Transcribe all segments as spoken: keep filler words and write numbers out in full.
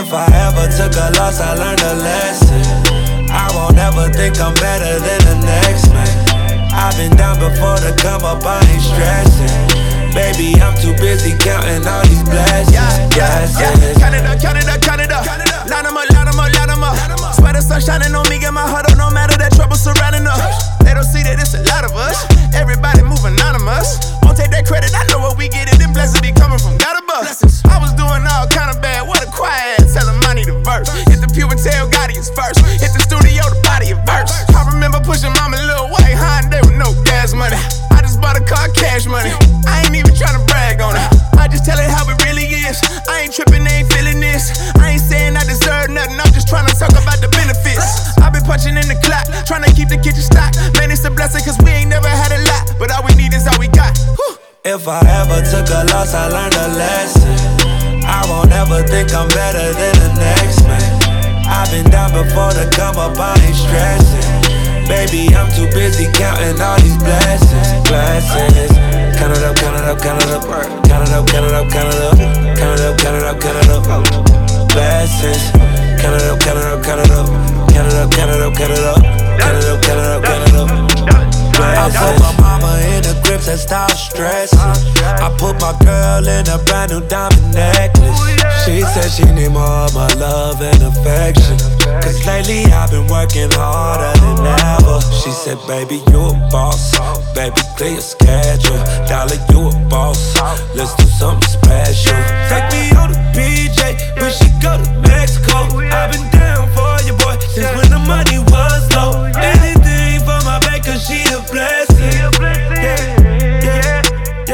If I ever took a loss, I learned a lesson. I won't ever think I'm better than the next man. I've been down before to come up, I ain't stressing. Baby, I'm too busy counting all these blessings. Yeah, yeah, yeah. Count it up, count it up, count it up. Line them up, line them up, line them up. Swear the sun shining on me, get my heart up, no matter that trouble surrounding us. They don't see that it's a lot of us. Everybody move anonymous. Won't take that credit, I know what we get it. Them blessings be coming from God above. I was doing all kind of bad, what a quiet ass. Tell him I need a verse. Hit the pew and tell Gotti is first. Hit the studio, the body a verse. I remember pushing mama little white Hyundai with no gas money. I just bought a car, cash money. I ain't even tryna brag on it. I just tell it how it really is. I ain't tripping, they ain't feeling this. I ain't saying I deserve nothing, I'm just tryna talk about the benefits. I been punching in the clock, tryna keep the kitchen stocked. Man, it's a blessing, cause we ain't never had a lot. But all we need is all we got. Whew. If I ever took a loss, I learned a lesson. I won't ever think I'm better than the next man. I've been down before to come up, I ain't stressing. Baby, I'm too busy counting all these blessings. Blessings. Count it up, count it up, count it up. Count it up, count it up, count it up. Count it up, count it up, count it up. Blessings. Count it up, count it up, count it up. Count it up, count it up, count it up. Count it up, count it up, count it up. I put my mama in the grips and stop stressing. I put my girl in a brand new diamond necklace. She said she need more of my love and affection. Cause lately I've been working harder than ever. She said, baby, you a boss. Baby, clear your schedule. Dollar, you a boss. Let's do something special. Take me on the P J, we should go to Mexico. I've been down for you, boy, since when the money was low. Anything for my back, cause she a blessing. Yeah, yeah, yeah,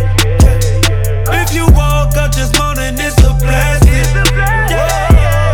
yeah. If you woke up this morning, it's a blessing. Yeah, yeah,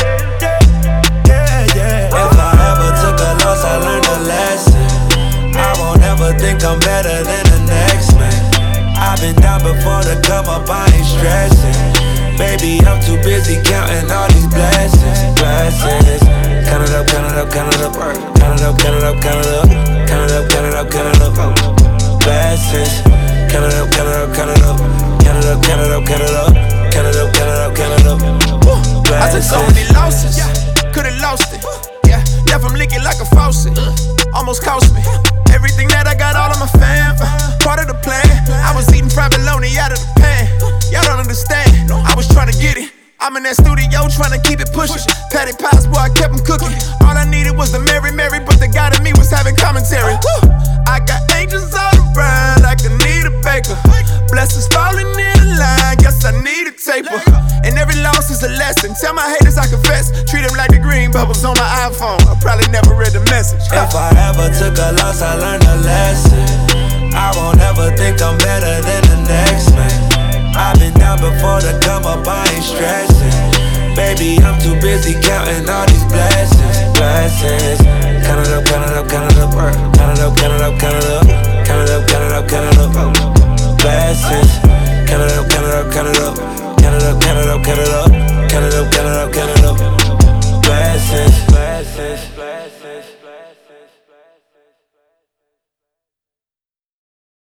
yeah, yeah, yeah. If I ever took a loss, I learned a lesson. I won't ever think I'm better than the next man. I've been down before to come up, I ain't stressing. Baby, I'm too busy counting all these blessings. Blessings. Count it up, count it up, count it up. Count it up, count it up, count it up. Count it up, count it up, count it up. Blessings. Count it up, count it up, count it up. Count it up, count it up, count it up. Count it up, count it up, count it up. I took so many losses, could've lost it. Yeah, left them leaking like a faucet. Almost cost me everything that I got, all of my fam. Part of the plan. I was eating fried bologna out of the pan. Y'all don't understand. I was trying to get it. I'm in that studio trying to keep it pushing. Patty pies, boy, I kept them cooking. All I needed was the Mary Mary, but the God in me was having commentary. Woo! I got angels all around like I need a baker. Blessings falling in the line, guess I need a taper. And every loss is a lesson. Tell my haters I confess. Treat them like the green bubbles on my iPhone. I probably never read the message. If I ever took a loss, I learned a lesson. I won't ever think I'm better than the next man. I've been down before to come up, I ain't stressing. Baby, I'm too busy counting all these blessings. Blessings. Count it up, count it up, count it up. Count it up, count it up, count it up. Count it up, count it up, count it up. Blessings. Count it up, count it up, count it up. Count it up, count it up, count it up. Count it up, count it up, count it up. Blessings. Blessings.